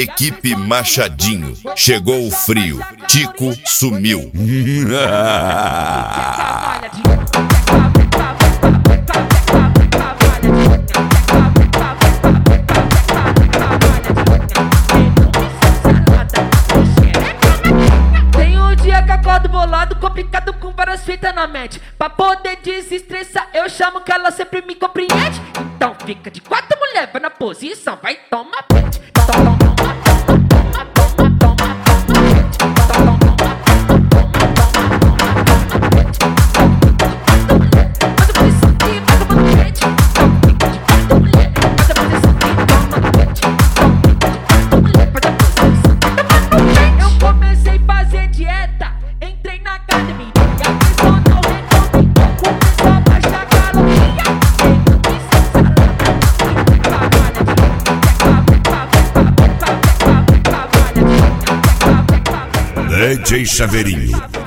Equipe Machadinho, chegou o frio, Tico sumiu. Tem um dia que acordo bolado, complicado com várias fitas na mente. Pra poder desestressar, eu chamo que ela sempre me compreende. Então fica de quatro, mulher, vai na posição, vai tomar pente. Eu comecei a fazer dieta, entrei na academia e a pressão não recomendou, começou a baixar a caloria. DJ Chaveirinho.